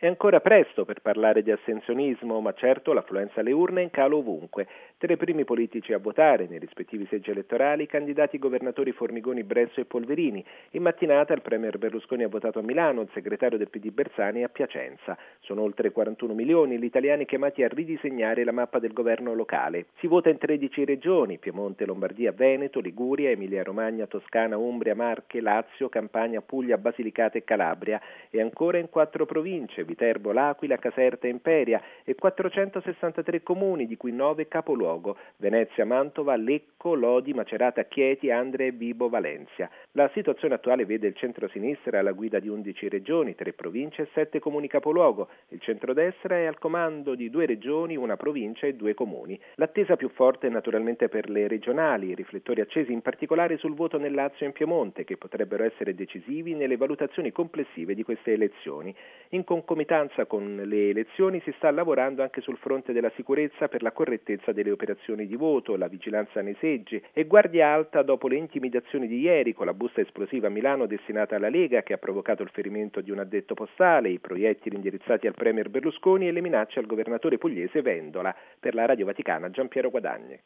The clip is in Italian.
È ancora presto per parlare di astensionismo, ma certo l'affluenza alle urne è in calo ovunque. Tra i primi politici a votare nei rispettivi seggi elettorali i candidati governatori Formigoni, Bresso e Polverini. In mattinata il premier Berlusconi ha votato a Milano, il segretario del PD Bersani a Piacenza. Sono oltre 41 milioni gli italiani chiamati a ridisegnare la mappa del governo locale. Si vota in 13 regioni: Piemonte, Lombardia, Veneto, Liguria, Emilia-Romagna, Toscana, Umbria, Marche, Lazio, Campania, Puglia, Basilicata e Calabria, e ancora in 4 province: Viterbo, L'Aquila, Caserta e Imperia, e 463 comuni, di cui 9 capoluogo: Venezia, Mantova, Lecco, Lodi, Macerata, Chieti, Andria, Vibo, Valencia. La situazione attuale vede il centro-sinistra alla guida di 11 regioni, 3 province e 7 comuni capoluogo. Il centrodestra è al comando di 2 regioni, 1 provincia e 2 comuni. L'attesa più forte è naturalmente per le regionali, riflettori accesi in particolare sul voto nel Lazio e in Piemonte, che potrebbero essere decisivi nelle valutazioni complessive di queste elezioni. In concomitanza con le elezioni si sta lavorando anche sul fronte della sicurezza per la correttezza delle operazioni di voto, la vigilanza nei seggi e guardia alta dopo le intimidazioni di ieri con la busta esplosiva a Milano destinata alla Lega, che ha provocato il ferimento di un addetto postale, i proiettili indirizzati al premier Berlusconi e le minacce al governatore pugliese Vendola. Per la Radio Vaticana, Giampiero Guadagni.